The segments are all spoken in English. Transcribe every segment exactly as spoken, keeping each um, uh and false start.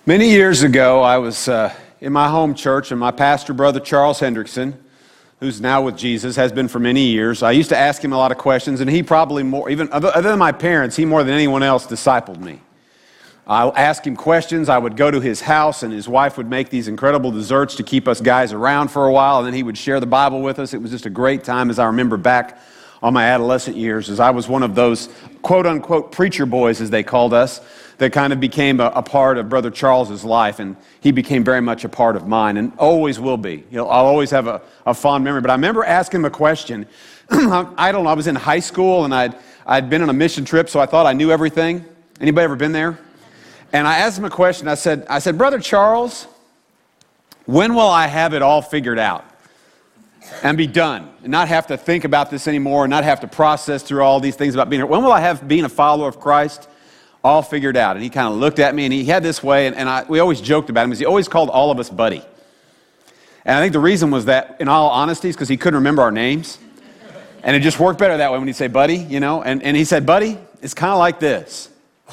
Many years ago, I was uh, in my home church, and my pastor brother, Charles Hendrickson, who's now with Jesus, has been for many years. I used to ask him a lot of questions, and he probably more, even other than my parents, he more than anyone else discipled me. I'll ask him questions. I would go to his house, and his wife would make these incredible desserts to keep us guys around for a while, and then he would share the Bible with us. It was just a great time, as I remember back on my adolescent years, as I was one of those quote-unquote preacher boys, as they called us, that kind of became a, a part of Brother Charles's life, and he became very much a part of mine, and always will be. You know, I'll always have a, a fond memory. But I remember asking him a question. I don't know, I was in high school, and I'd, I'd been on a mission trip, so I thought I knew everything. Anybody ever been there? And I asked him a question. I said, I said, Brother Charles, when will I have it all figured out and be done and not have to think about this anymore and not have to process through all these things about being here? When will I have being a follower of Christ all figured out? And he kind of looked at me, and he had this way, and, and I, we always joked about him, is he always called all of us buddy. And I think the reason was that, in all honesty, is because he couldn't remember our names. And it just worked better that way when he'd say buddy, you know. And, and he said, buddy, it's kind of like this.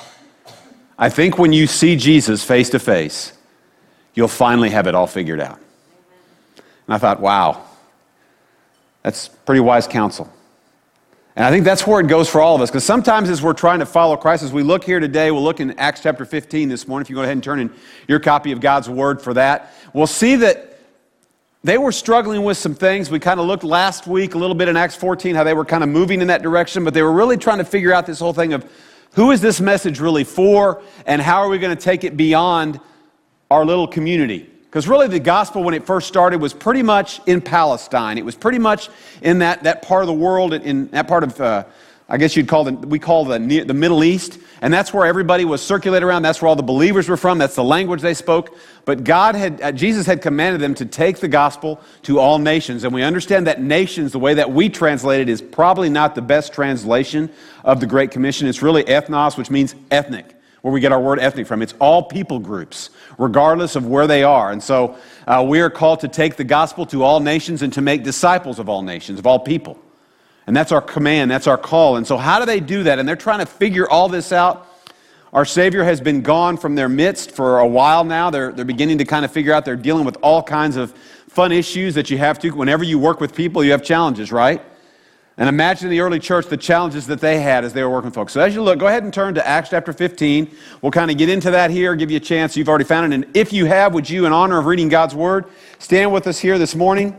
I think when you see Jesus face to face, you'll finally have it all figured out. And I thought, wow, that's pretty wise counsel. And I think that's where it goes for all of us, because sometimes as we're trying to follow Christ, as we look here today, we'll look in Acts chapter fifteen this morning. If you go ahead and turn in your copy of God's Word for that, we'll see that they were struggling with some things. We kind of looked last week a little bit in Acts fourteen, how they were kind of moving in that direction, but they were really trying to figure out this whole thing of who is this message really for, and how are we going to take it beyond our little community? Because really the gospel, when it first started, was pretty much in Palestine. It was pretty much in that, that part of the world, in that part of, uh, I guess you'd call the, we call the, the Middle East. And that's where everybody was circulated around. That's where all the believers were from. That's the language they spoke. But God had, uh, Jesus had commanded them to take the gospel to all nations. And we understand that nations, the way that we translate it, is probably not the best translation of the Great Commission. It's really ethnos, which means ethnic, where we get our word ethnic from. It's all people groups, regardless of where they are. And so uh, we are called to take the gospel to all nations and to make disciples of all nations, of all people. And that's our command, that's our call. And so how do they do that? And they're trying to figure all this out. Our Savior has been gone from their midst for a while now. They're, they're beginning to kind of figure out, they're dealing with all kinds of fun issues that you have to. Whenever you work with people, you have challenges, right? And imagine in the early church the challenges that they had as they were working with folks. So as you look, go ahead and turn to Acts chapter fifteen. We'll kind of get into that here, give you a chance. You've already found it. And if you have, would you, in honor of reading God's Word, stand with us here this morning?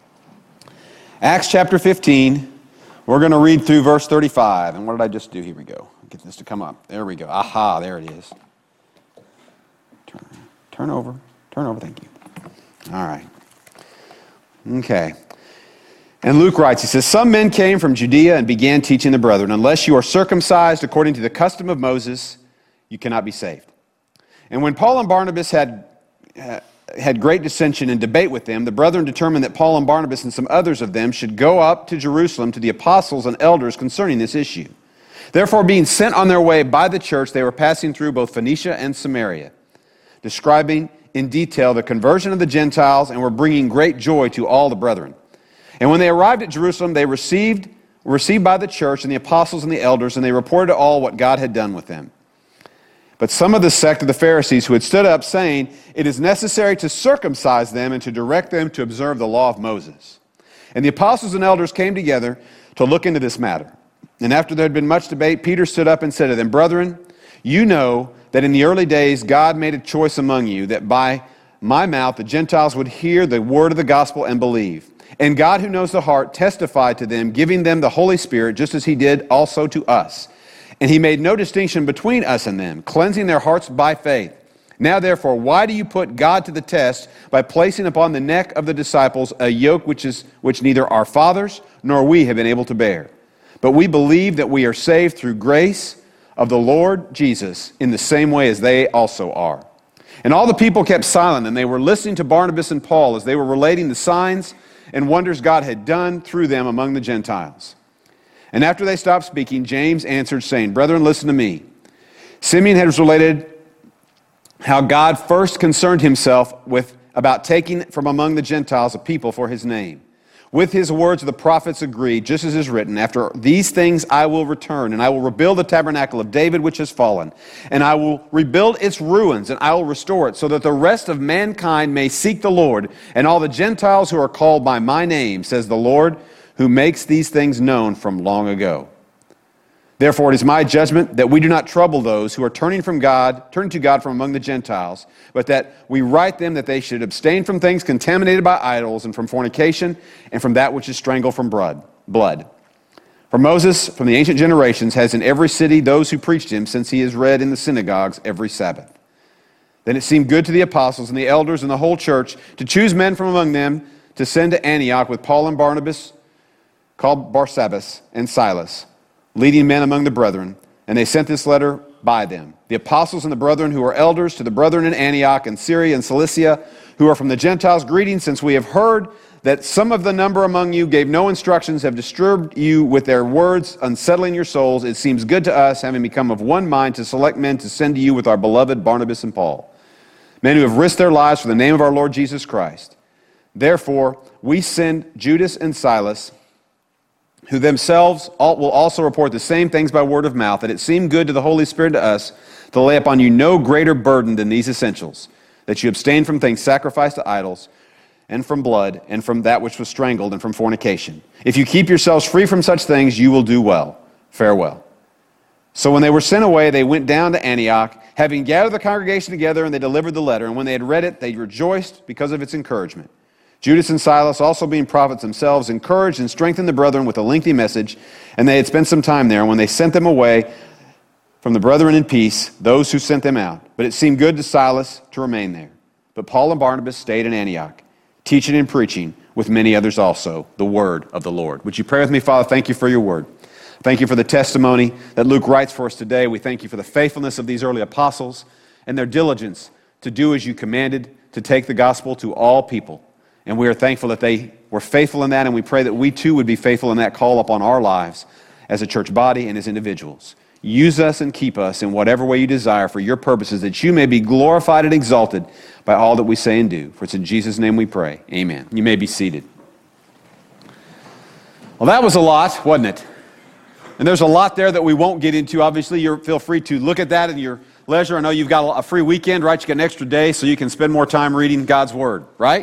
Acts chapter fifteen. We're going to read through verse thirty-five. And what did I just do? Here we go. Get this to come up. There we go. Aha, there it is. Turn, turn over. Turn over. Thank you. All right. Okay. And Luke writes, he says, some men came from Judea and began teaching the brethren, unless you are circumcised according to the custom of Moses, you cannot be saved. And when Paul and Barnabas had, uh, had great dissension and debate with them, the brethren determined that Paul and Barnabas and some others of them should go up to Jerusalem to the apostles and elders concerning this issue. Therefore, being sent on their way by the church, they were passing through both Phoenicia and Samaria, describing in detail the conversion of the Gentiles, and were bringing great joy to all the brethren. And when they arrived at Jerusalem, they received were received by the church and the apostles and the elders, and they reported to all what God had done with them. But some of the sect of the Pharisees who had stood up, saying, it is necessary to circumcise them and to direct them to observe the law of Moses. And the apostles and elders came together to look into this matter. And after there had been much debate, Peter stood up and said to them, brethren, you know that in the early days God made a choice among you, that by my mouth the Gentiles would hear the word of the gospel and believe. And God, who knows the heart, testified to them, giving them the Holy Spirit, just as he did also to us. And he made no distinction between us and them, cleansing their hearts by faith. Now therefore, why do you put God to the test by placing upon the neck of the disciples a yoke which is which neither our fathers nor we have been able to bear? But we believe that we are saved through grace of the Lord Jesus in the same way as they also are. And all the people kept silent, and they were listening to Barnabas and Paul as they were relating the signs and wonders God had done through them among the Gentiles. And after they stopped speaking, James answered, saying, brethren, listen to me. Simeon has related how God first concerned himself with about taking from among the Gentiles a people for his name. With his words the prophets agreed, just as is written, after these things I will return, and I will rebuild the tabernacle of David which has fallen, and I will rebuild its ruins, and I will restore it, so that the rest of mankind may seek the Lord, and all the Gentiles who are called by my name, says the Lord, who makes these things known from long ago. Therefore, it is my judgment that we do not trouble those who are turning from God, turning to God from among the Gentiles, but that we write them that they should abstain from things contaminated by idols, and from fornication, and from that which is strangled from blood. blood. For Moses, from the ancient generations, has in every city those who preached him, since he is read in the synagogues every Sabbath. Then it seemed good to the apostles and the elders and the whole church to choose men from among them to send to Antioch with Paul and Barnabas, called Barsabbas, and Silas, leading men among the brethren, and they sent this letter by them. The apostles and the brethren who are elders, to the brethren in Antioch and Syria and Cilicia, who are from the Gentiles, greetings, since we have heard that some of the number among you gave no instructions, have disturbed you with their words, unsettling your souls. It seems good to us, having become of one mind, to select men to send to you with our beloved Barnabas and Paul, men who have risked their lives for the name of our Lord Jesus Christ. Therefore, we send Judas and Silas, who themselves will also report the same things by word of mouth, that it seemed good to the Holy Spirit to us to lay upon you no greater burden than these essentials, that you abstain from things sacrificed to idols, and from blood, and from that which was strangled, and from fornication. If you keep yourselves free from such things, you will do well. Farewell. So when they were sent away, they went down to Antioch, having gathered the congregation together, and they delivered the letter. And when they had read it, they rejoiced because of its encouragement. Judas and Silas, also being prophets themselves, encouraged and strengthened the brethren with a lengthy message, and they had spent some time there. And when they sent them away from the brethren in peace, those who sent them out. But it seemed good to Silas to remain there. But Paul and Barnabas stayed in Antioch, teaching and preaching with many others also the word of the Lord. Would you pray with me, Father? Thank you for your word. Thank you for the testimony that Luke writes for us today. We thank you for the faithfulness of these early apostles and their diligence to do as you commanded, to take the gospel to all people. And we are thankful that they were faithful in that, and we pray that we too would be faithful in that call upon our lives as a church body and as individuals. Use us and keep us in whatever way you desire for your purposes, that you may be glorified and exalted by all that we say and do. For it's in Jesus' name we pray. Amen. You may be seated. Well, that was a lot, wasn't it? And there's a lot there that we won't get into. Obviously, you feel free to look at that in your leisure. I know you've got a free weekend, right? You get an extra day so you can spend more time reading God's Word, right?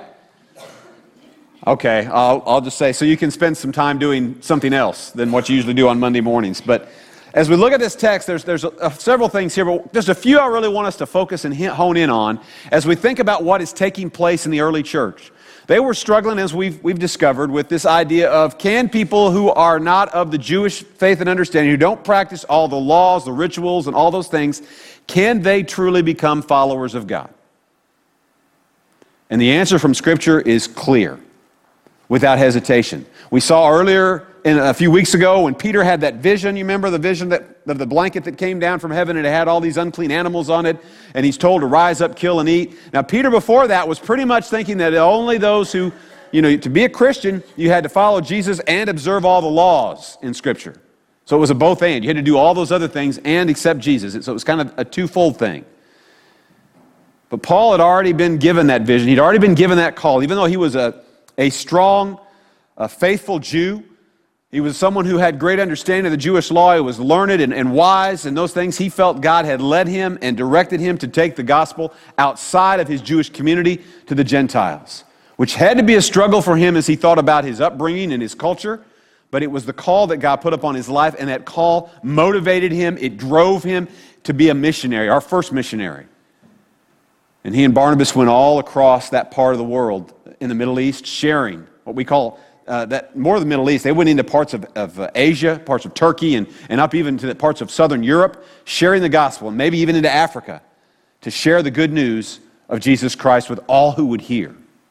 Okay, I'll, I'll just say, so you can spend some time doing something else than what you usually do on Monday mornings. But as we look at this text, there's, there's a, a, several things here, but there's a few I really want us to focus and hone in on as we think about what is taking place in the early church. They were struggling, as we've, we've discovered, with this idea of, can people who are not of the Jewish faith and understanding, who don't practice all the laws, the rituals, and all those things, can they truly become followers of God? And the answer from Scripture is clear, without hesitation. We saw earlier, in a few weeks ago, when Peter had that vision, you remember the vision that, of the blanket that came down from heaven, and it had all these unclean animals on it, and he's told to rise up, kill, and eat. Now, Peter before that was pretty much thinking that only those who, you know, to be a Christian, you had to follow Jesus and observe all the laws in Scripture. So it was a both and. You had to do all those other things and accept Jesus. So it was kind of a twofold thing. But Paul had already been given that vision. He'd already been given that call, even though he was a A strong, a faithful Jew. He was someone who had great understanding of the Jewish law. He was learned and, and wise and those things. He felt God had led him and directed him to take the gospel outside of his Jewish community to the Gentiles, which had to be a struggle for him as he thought about his upbringing and his culture. But it was the call that God put upon his life, and that call motivated him. It drove him to be a missionary, our first missionary. And he and Barnabas went all across that part of the world in the Middle East, sharing what we call uh, that more of the Middle East. They went into parts of, of uh, Asia, parts of Turkey, and, and up even to the parts of southern Europe, sharing the gospel, and maybe even into Africa, to share the good news of Jesus Christ with all who would hear.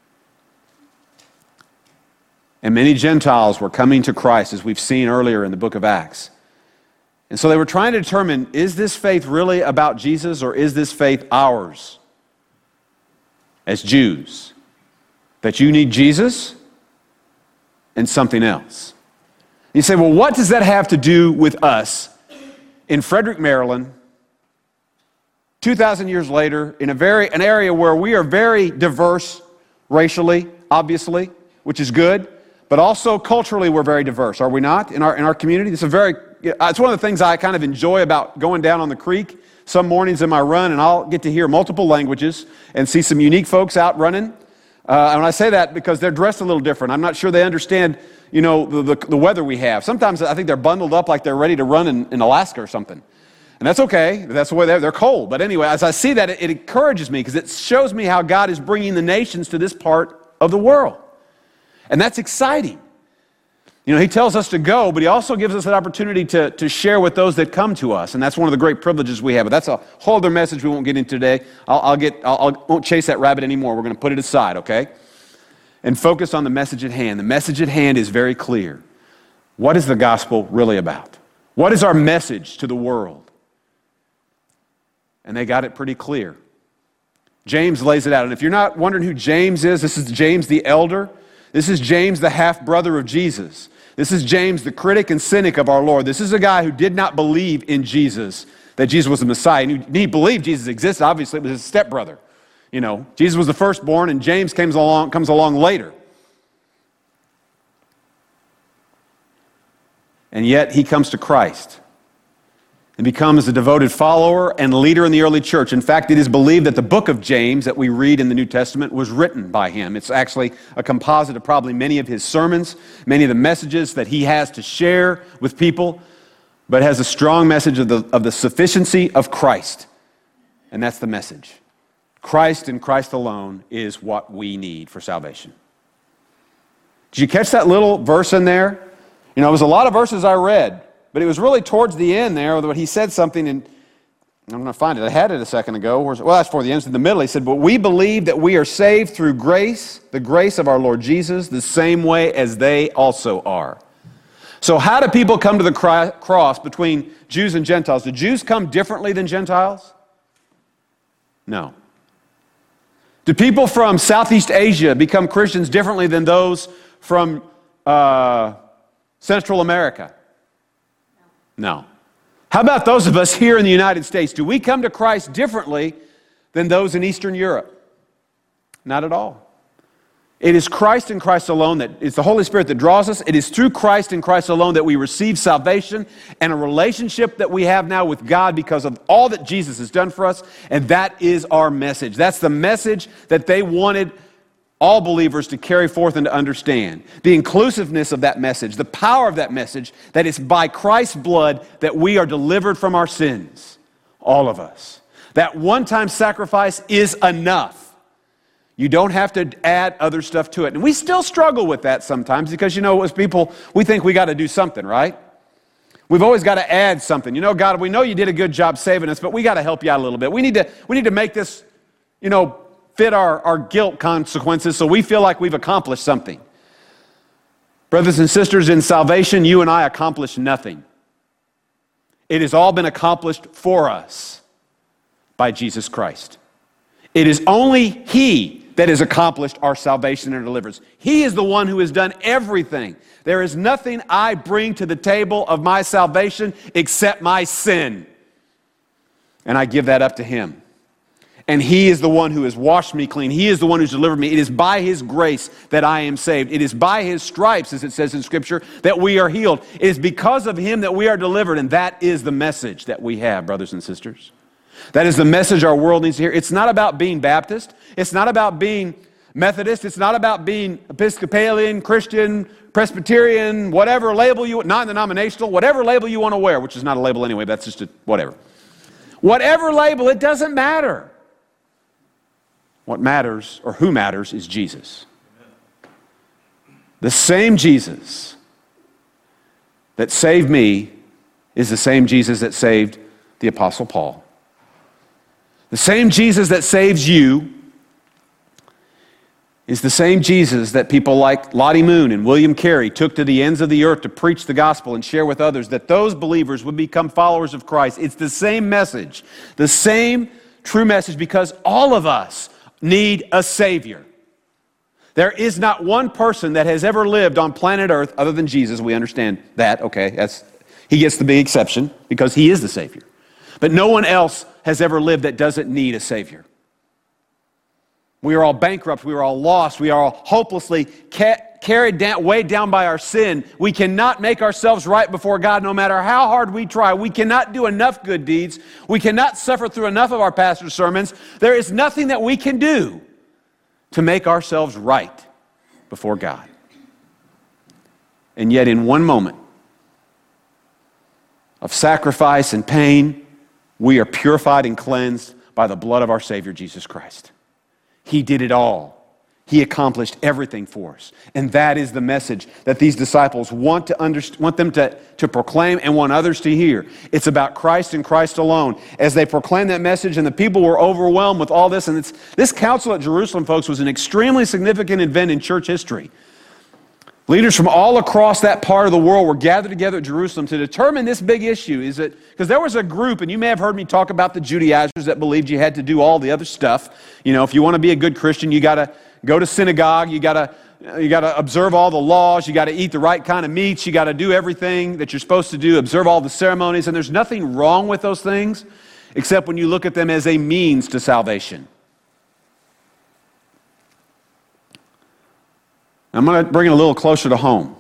And many Gentiles were coming to Christ, as we've seen earlier in the book of Acts. And so they were trying to determine, is this faith really about Jesus, or is this faith ours as Jews? That you need Jesus and something else. You say, well, what does that have to do with us in Frederick, Maryland, two thousand years later, in a very an area where we are very diverse racially, obviously, which is good, but also culturally we're very diverse, are we not, in our, in our community? It's, a very, it's one of the things I kind of enjoy about going down on the creek some mornings in my run, and I'll get to hear multiple languages and see some unique folks out running. Uh, and I say that because they're dressed a little different. I'm not sure they understand, you know, the, the, the weather we have. Sometimes I think they're bundled up like they're ready to run in, in Alaska or something. And that's okay. That's the way they're, they're cold. But anyway, as I see that, it, it encourages me because it shows me how God is bringing the nations to this part of the world. And that's exciting. You know, he tells us to go, but he also gives us an opportunity to, to share with those that come to us. And that's one of the great privileges we have. But that's a whole other message we won't get into today. I'll, I'll get, I'll, I won't chase that rabbit anymore. We're going to put it aside, okay? And focus on the message at hand. The message at hand is very clear. What is the gospel really about? What is our message to the world? And they got it pretty clear. James lays it out. And if you're not wondering who James is, this is James the elder. This is James the half-brother of Jesus. This is James the critic and cynic of our Lord. This is a guy who did not believe in Jesus, that Jesus was the Messiah. And he believed Jesus existed. Obviously, it was his stepbrother. You know, Jesus was the firstborn, and James comes along, comes along later. And yet, he comes to Christ and becomes a devoted follower and leader in the early church. In fact, it is believed that the book of James that we read in the New Testament was written by him. It's actually a composite of probably many of his sermons, many of the messages that he has to share with people, but has a strong message of the, of the sufficiency of Christ. And that's the message. Christ and Christ alone is what we need for salvation. Did you catch that little verse in there? You know, it was a lot of verses I read, but it was really towards the end there when he said something, and I'm going to find it. I had it a second ago. Well, that's for the end. In the middle, he said, but we believe that we are saved through grace, the grace of our Lord Jesus, the same way as they also are. So how do people come to the cross between Jews and Gentiles? Do Jews come differently than Gentiles? No. Do people from Southeast Asia become Christians differently than those from uh, Central America? No. How about those of us here in the United States? Do we come to Christ differently than those in Eastern Europe? Not at all. It is Christ and Christ alone that it's the Holy Spirit that draws us. It is through Christ and Christ alone that we receive salvation and a relationship that we have now with God because of all that Jesus has done for us. And that is our message. That's the message that they wanted all believers to carry forth and to understand. The inclusiveness of that message, the power of that message, that it's by Christ's blood that we are delivered from our sins. All of us. That one-time sacrifice is enough. You don't have to add other stuff to it. And we still struggle with that sometimes because, you know, as people, we think we got to do something, right? We've always got to add something. You know, God, we know you did a good job saving us, but we got to help you out a little bit. We need to, we need to make this, you know, fit our, our guilt consequences so we feel like we've accomplished something. Brothers and sisters, in salvation, you and I accomplish nothing. It has all been accomplished for us by Jesus Christ. It is only He that has accomplished our salvation and deliverance. He is the one who has done everything. There is nothing I bring to the table of my salvation except my sin. And I give that up to Him. And He is the one who has washed me clean. He is the one who's delivered me. It is by His grace that I am saved. It is by His stripes, as it says in Scripture, that we are healed. It is because of Him that we are delivered. And that is the message that we have, brothers and sisters. That is the message our world needs to hear. It's not about being Baptist. It's not about being Methodist. It's not about being Episcopalian, Christian, Presbyterian, whatever label you want, non-denominational, whatever label you want to wear, which is not a label anyway, but that's just a whatever. Whatever label, it doesn't matter. What matters, or who matters, is Jesus. The same Jesus that saved me is the same Jesus that saved the Apostle Paul. The same Jesus that saves you is the same Jesus that people like Lottie Moon and William Carey took to the ends of the earth to preach the gospel and share with others, that those believers would become followers of Christ. It's the same message, the same true message, because all of us need a Savior. There is not one person that has ever lived on planet Earth other than Jesus. We understand that, okay, that's, He gets the big exception because He is the Savior. But no one else has ever lived that doesn't need a Savior. We are all bankrupt. We are all lost. We are all hopelessly ca- carried down, weighed down by our sin. We cannot make ourselves right before God no matter how hard we try. We cannot do enough good deeds. We cannot suffer through enough of our pastor's sermons. There is nothing that we can do to make ourselves right before God. And yet in one moment of sacrifice and pain, we are purified and cleansed by the blood of our Savior, Jesus Christ. He did it all. He accomplished everything for us. And that is the message that these disciples want to underst- want them to, to proclaim and want others to hear. It's about Christ and Christ alone. As they proclaimed that message and the people were overwhelmed with all this, and it's, this council at Jerusalem, folks, was an extremely significant event in church history. Leaders from all across that part of the world were gathered together at Jerusalem to determine this big issue. Is it because there was a group, and you may have heard me talk about the Judaizers that believed you had to do all the other stuff. You know, if you want to be a good Christian, you got to go to synagogue, you got to you got to observe all the laws, you got to eat the right kind of meats, you got to do everything that you're supposed to do, observe all the ceremonies, and there's nothing wrong with those things, except when you look at them as a means to salvation. I'm going to bring it a little closer to home.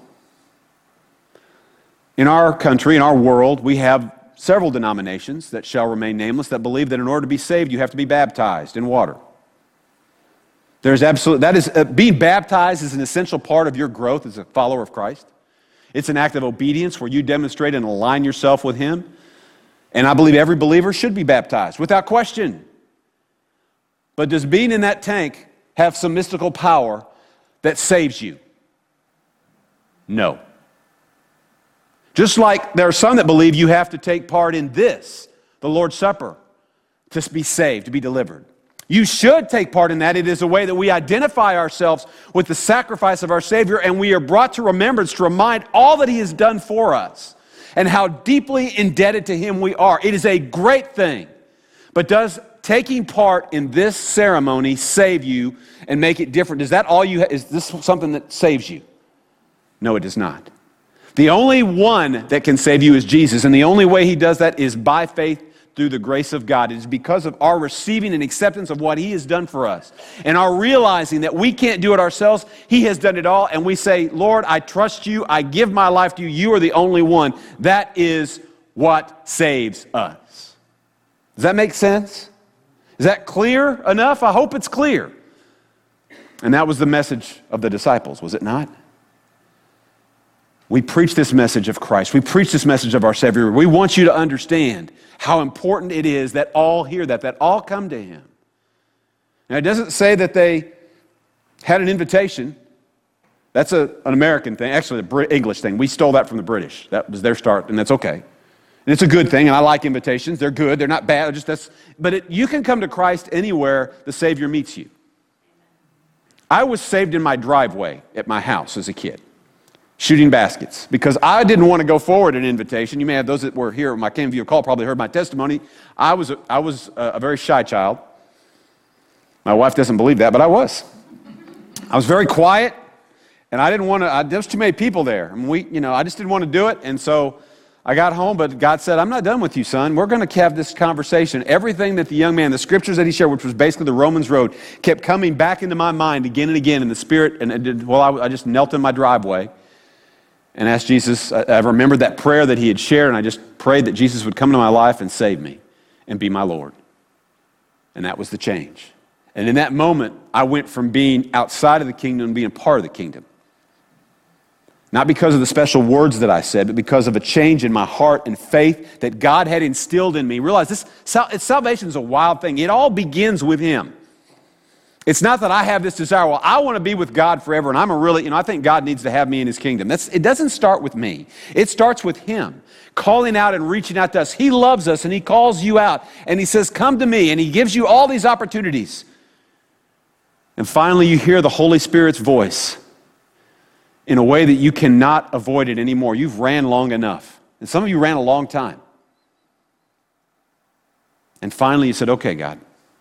In our country, in our world, we have several denominations that shall remain nameless that believe that in order to be saved, you have to be baptized in water. There's absolute, that is, uh, being baptized is an essential part of your growth as a follower of Christ. It's an act of obedience where you demonstrate and align yourself with Him. And I believe every believer should be baptized, without question. But does being in that tank have some mystical power that saves you? No. Just like there are some that believe you have to take part in this, the Lord's Supper, to be saved, to be delivered. You should take part in that. It is a way that we identify ourselves with the sacrifice of our Savior, and we are brought to remembrance to remind all that He has done for us and how deeply indebted to Him we are. It is a great thing. But does taking part in this ceremony save you and make it different? Is that all you ha- is this something that saves you? No, it does not. The only one that can save you is Jesus, and the only way He does that is by faith through the grace of God. It is because of our receiving and acceptance of what He has done for us, and our realizing that we can't do it ourselves. He has done it all, and we say, Lord, I trust You. I give my life to You. You are the only one. That is what saves us. Does that make sense? Is that clear enough? I hope it's clear. And that was the message of the disciples, was it not? We preach this message of Christ. We preach this message of our Savior. We want you to understand how important it is that all hear that, that all come to Him. Now, it doesn't say that they had an invitation. That's a, an American thing, actually a Brit- English thing. We stole that from the British. That was their start, and that's okay. And it's a good thing, and I like invitations. They're good. They're not bad. Just that's, but it, you can come to Christ anywhere the Savior meets you. I was saved in my driveway at my house as a kid, shooting baskets, because I didn't want to go forward an invitation. You may have those that were here at my Came View Call probably heard my testimony. I was a, I was a, a very shy child. My wife doesn't believe that, but I was. I was very quiet, and I didn't want to. I, there was too many people there, and we, you know, I just didn't want to do it, and so I got home, but God said, I'm not done with you, son. We're going to have this conversation. Everything that the young man, the scriptures that he shared, which was basically the Romans road, kept coming back into my mind again and again in the Spirit. And, and well, I, I just knelt in my driveway and asked Jesus. I, I remembered that prayer that he had shared, and I just prayed that Jesus would come into my life and save me and be my Lord. And that was the change. And in that moment, I went from being outside of the kingdom to being part of the kingdom. Not because of the special words that I said, but because of a change in my heart and faith that God had instilled in me. Realize this, salvation is a wild thing. It all begins with Him. It's not that I have this desire, well, I want to be with God forever, and I'm a really, you know, I think God needs to have me in His kingdom. That's, it doesn't start with me. It starts with Him calling out and reaching out to us. He loves us, and He calls you out, and He says, come to me, and He gives you all these opportunities. And finally, you hear the Holy Spirit's voice in a way that you cannot avoid it anymore. You've ran long enough. And some of you ran a long time. And finally you said, okay, God,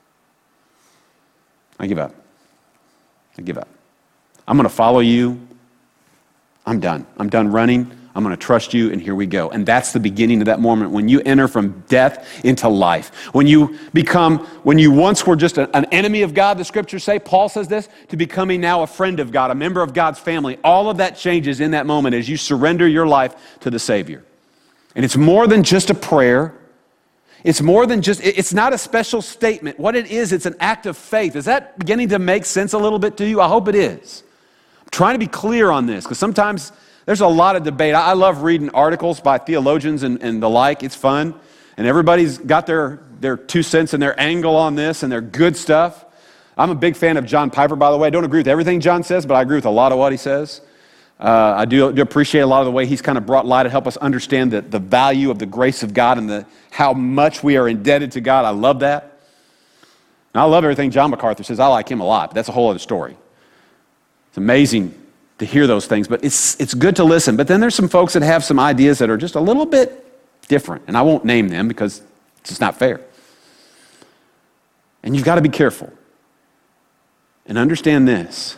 I give up. I give up. I'm going to follow You. I'm done. I'm done running. I'm going to trust you, and here we go. And that's the beginning of that moment when you enter from death into life. When you become, when you once were just a, an enemy of God, the scriptures say, Paul says this, to becoming now a friend of God, a member of God's family. All of that changes in that moment as you surrender your life to the Savior. And it's more than just a prayer. It's more than just, it's not a special statement. What it is, it's an act of faith. Is that beginning to make sense a little bit to you? I hope it is. I'm trying to be clear on this because sometimes there's a lot of debate. I love reading articles by theologians and, and the like. It's fun. And everybody's got their, their two cents and their angle on this and their good stuff. I'm a big fan of John Piper, by the way. I don't agree with everything John says, but I agree with a lot of what he says. Uh, I do, do appreciate a lot of the way he's kind of brought light to help us understand the, the value of the grace of God and the, how much we are indebted to God. I love that. And I love everything John MacArthur says. I like him a lot, but that's a whole other story. It's amazing to hear those things, but it's it's good to listen. But then there's some folks that have some ideas that are just a little bit different, and I won't name them because it's just not fair. And you've got to be careful and understand this.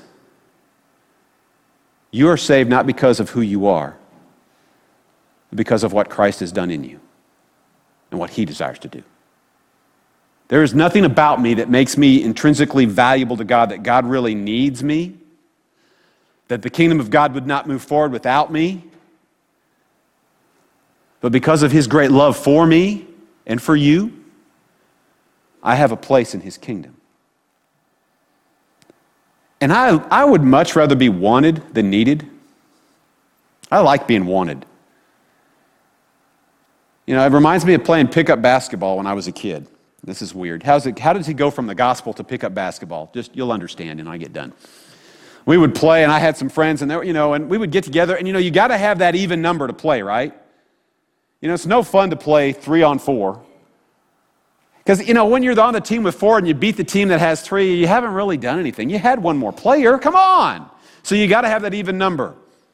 You are saved not because of who you are, but because of what Christ has done in you and what he desires to do. There is nothing about me that makes me intrinsically valuable to God, that God really needs me, that the kingdom of God would not move forward without me. But because of his great love for me and for you, I have a place in his kingdom. And I, I would much rather be wanted than needed. I like being wanted. You know, it reminds me of playing pickup basketball when I was a kid. This is weird. How's it, how does he go from the gospel to pickup basketball? Just, you'll understand and I get done. We would play, and I had some friends, and they were, you know, and we would get together, and you know, you got to have that even number to play, right? You know, it's no fun to play three on four, because you know, when you're on the team with four and you beat the team that has three, you haven't really done anything. You had one more player. Come on, so you got to have that even number.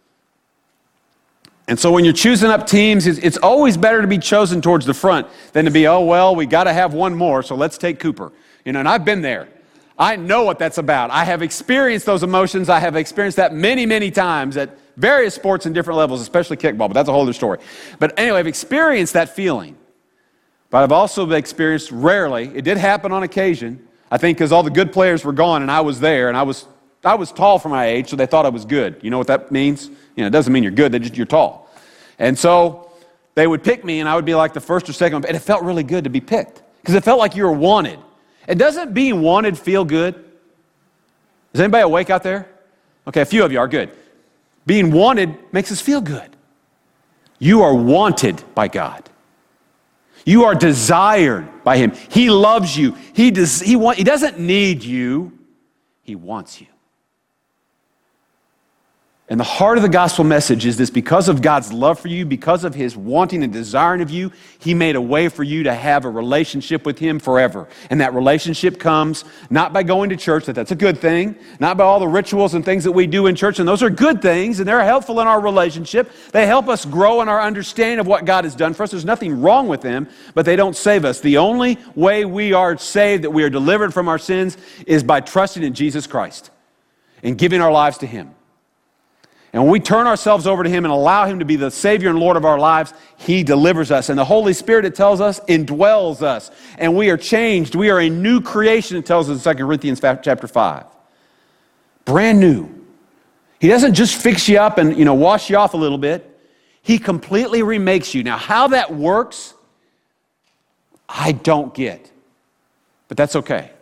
And so when you're choosing up teams, it's, it's always better to be chosen towards the front than to be, oh well, we got to have one more, so let's take Cooper. You know, and I've been there. I know what that's about. I have experienced those emotions. I have experienced that many, many times at various sports and different levels, especially kickball, but that's a whole other story. But anyway, I've experienced that feeling. But I've also experienced, rarely, it did happen on occasion, I think because all the good players were gone and I was there, and I was I was tall for my age, so they thought I was good. You know what that means? You know, it doesn't mean you're good, they just, you're tall. And so they would pick me, and I would be like the first or second, and it felt really good to be picked because it felt like you were wanted. And doesn't being wanted feel good? Is anybody awake out there? Okay, a few of you are good. Being wanted makes us feel good. You are wanted by God. You are desired by him. He loves you. He does, he want, he doesn't need you. He wants you. And the heart of the gospel message is this: because of God's love for you, because of his wanting and desiring of you, he made a way for you to have a relationship with him forever. And that relationship comes not by going to church, that that's a good thing, not by all the rituals and things that we do in church, and those are good things, and they're helpful in our relationship. They help us grow in our understanding of what God has done for us. There's nothing wrong with them, but they don't save us. The only way we are saved, that we are delivered from our sins, is by trusting in Jesus Christ and giving our lives to him. And when we turn ourselves over to him and allow him to be the Savior and Lord of our lives, he delivers us. And the Holy Spirit, it tells us, indwells us. And we are changed. We are a new creation, it tells us in Second Corinthians chapter five. Brand new. He doesn't just fix you up and, you know, wash you off a little bit. He completely remakes you. Now, how that works, I don't get. But that's okay.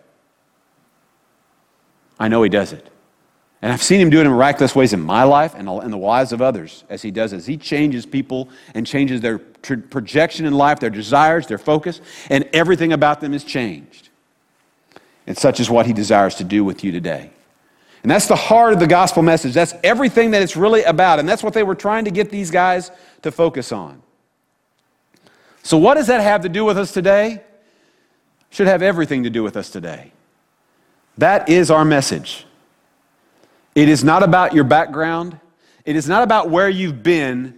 I know he does it. And I've seen him do it in miraculous ways in my life and in the lives of others as he does, as he changes people and changes their projection in life, their desires, their focus, and everything about them is changed. And such is what he desires to do with you today. And that's the heart of the gospel message. That's everything that it's really about. And that's what they were trying to get these guys to focus on. So what does that have to do with us today? Should have everything to do with us today. That is our message. It is not about your background. It is not about where you've been.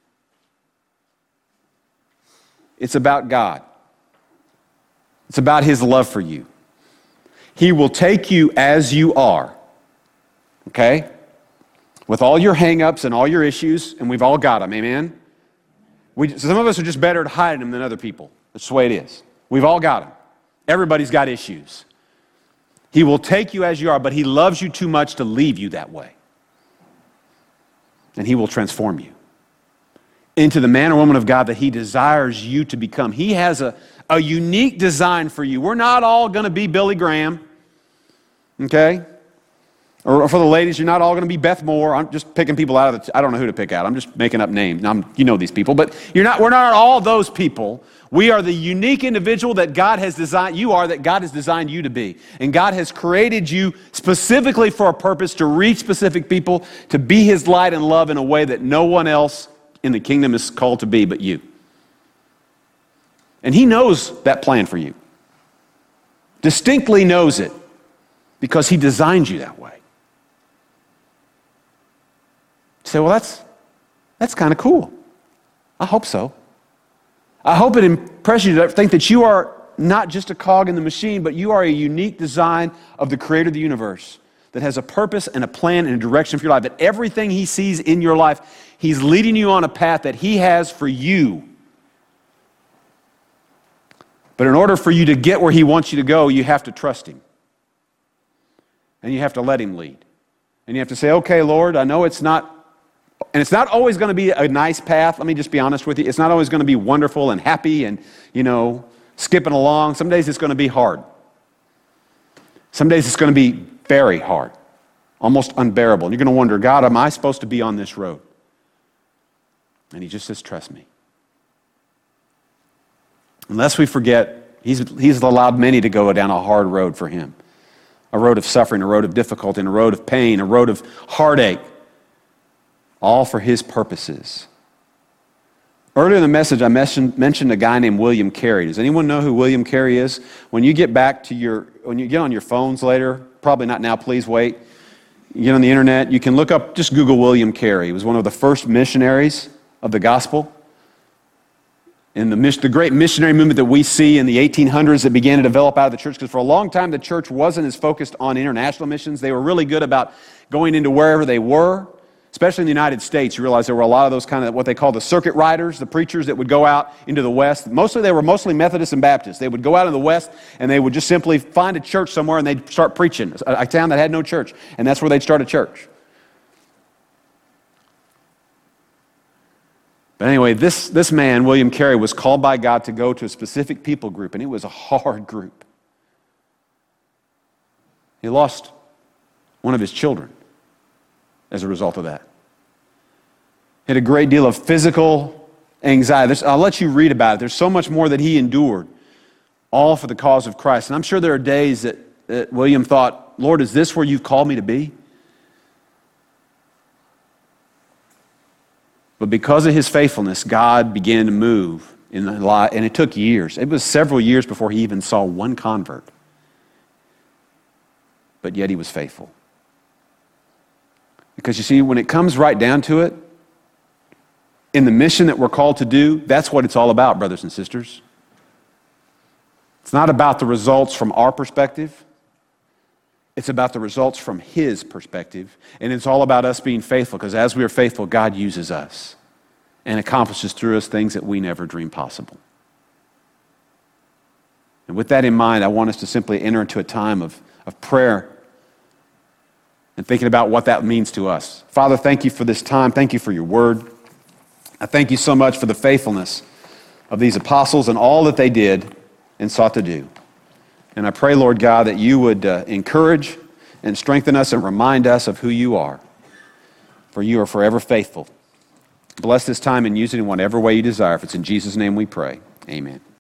It's about God. It's about his love for you. He will take you as you are. Okay? with all your hang-ups and all your issues, and we've all got them, amen? We, some of us are just better at hiding them than other people. That's the way it is. We've all got them. Everybody's got issues. He will take you as you are, but he loves you too much to leave you that way. And he will transform you into the man or woman of God that he desires you to become. He has a, a unique design for you. We're not all going to be Billy Graham, okay? Or for the ladies, you're not all going to be Beth Moore. I'm just picking people out of the, I don't know who to pick out. I'm just making up names. I'm, you know these people, but you're not, we're not all those people. We are the unique individual that God has designed, you are that God has designed you to be. And God has created you specifically for a purpose to reach specific people, to be his light and love in a way that no one else in the kingdom is called to be but you. And he knows that plan for you. Distinctly knows it because he designed you that way. You say, well, that's, that's kind of cool. I hope so. I hope it impresses you to think that you are not just a cog in the machine, but you are a unique design of the creator of the universe that has a purpose and a plan and a direction for your life, that everything he sees in your life, he's leading you on a path that he has for you. But in order for you to get where he wants you to go, you have to trust him. And you have to let him lead. And you have to say, okay, Lord, I know it's not, and it's not always going to be a nice path. Let me just be honest with you. It's not always going to be wonderful and happy and, you know, skipping along. Some days it's going to be hard. Some days it's going to be very hard, almost unbearable. And you're going to wonder, God, am I supposed to be on this road? And he just says, trust me. Unless we forget, he's, he's allowed many to go down a hard road for him. A road of suffering, a road of difficulty, and a road of pain, a road of heartache. All for his purposes. Earlier in the message, I mentioned, mentioned a guy named William Carey. Does anyone know who William Carey is? When you get back to your, when you get on your phones later, probably not now, please wait. You get on the internet, you can look up, just Google William Carey. He was one of the first missionaries of the gospel. In the, the great missionary movement that we see in the eighteen hundreds that began to develop out of the church, because for a long time the church wasn't as focused on international missions. They were really good about going into wherever they were. Especially in the United States, you realize there were a lot of those kind of what they call the circuit riders, the preachers that would go out into the West. Mostly they were mostly Methodists and Baptists. They would go out in the West and they would just simply find a church somewhere and they'd start preaching. A town that had no church. And that's where they'd start a church. But anyway, this, this man, William Carey, was called by God to go to a specific people group, and it was a hard group. He lost one of his children as a result of that. He had a great deal of physical anxiety. There's, I'll let you read about it. There's so much more that he endured, all for the cause of Christ. And I'm sure there are days that, that William thought, Lord, is this where you've called me to be? But because of his faithfulness, God began to move in the life, and it took years. It was several years before he even saw one convert. But yet he was faithful. Because you see, when it comes right down to it, in the mission that we're called to do, that's what it's all about, brothers and sisters. It's not about the results from our perspective. It's about the results from his perspective. And it's all about us being faithful, because as we are faithful, God uses us and accomplishes through us things that we never dreamed possible. And with that in mind, I want us to simply enter into a time of, of prayer and thinking about what that means to us. Father, thank you for this time. Thank you for your word. I thank you so much for the faithfulness of these apostles and all that they did and sought to do. And I pray, Lord God, that you would uh, encourage and strengthen us and remind us of who you are. For you are forever faithful. Bless this time and use it in whatever way you desire. If it's in Jesus' name we pray. Amen.